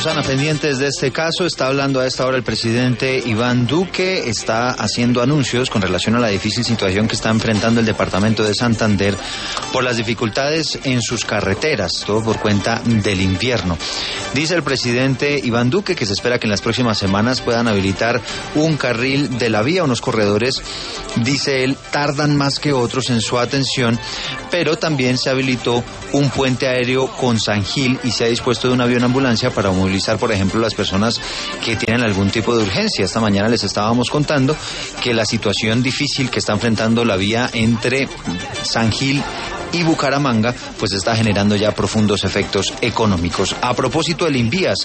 Susana, pendientes de este caso, está hablando a esta hora el presidente Iván Duque, está haciendo anuncios con relación a la difícil situación que está enfrentando el departamento de Santander por las dificultades en sus carreteras, todo por cuenta del invierno. Dice el presidente Iván Duque que se espera que en las próximas semanas puedan habilitar un carril de la vía, unos corredores, dice él, tardan más que otros en su atención, pero también se habilitó un puente aéreo con San Gil y se ha dispuesto de un avión ambulancia para movilizar, por ejemplo, las personas que tienen algún tipo de urgencia. Esta mañana les estábamos contando que la situación difícil que está enfrentando la vía entre San Gil y Bucaramanga, pues está generando ya profundos efectos económicos. A propósito del Invías,